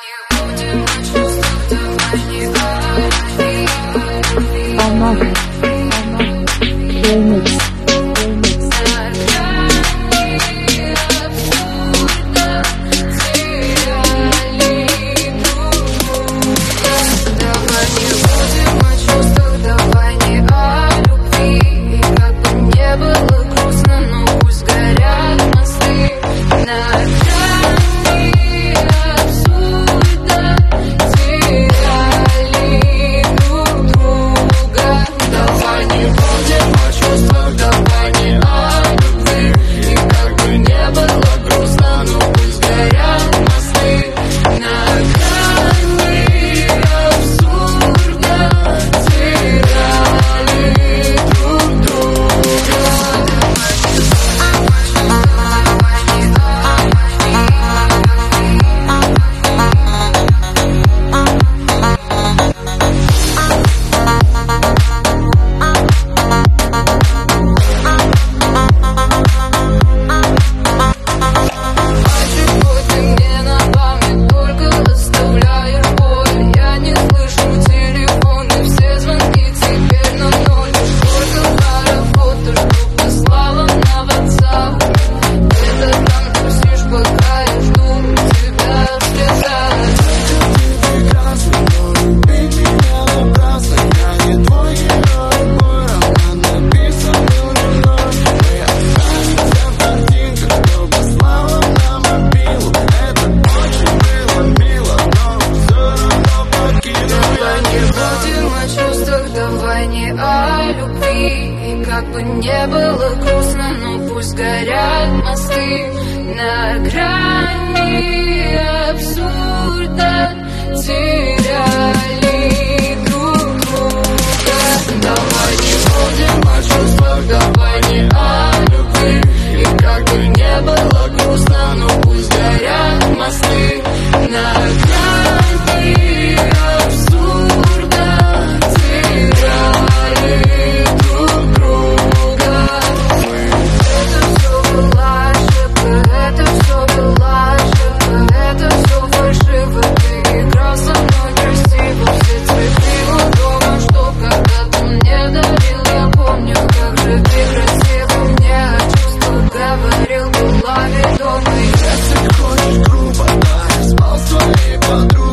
Как бы не было грустно, но пусть горят мосты на грани абсурда. Теряли друг друга. Давай не будем о чувствах, давай не о любви. И как бы не было грустно, но пусть горят мосты на грани абсурда. Теряли друг друга. Это все была ошибка, это все была ошибка, это все фальшиво. Ты играл со мной красиво, все цветы у дома, что когда-то мне дарил. Я помню, как же ты красиво мне о чувствах говорил, была ведомой. Если хочешь грубо, да, я спал с твоей подругой.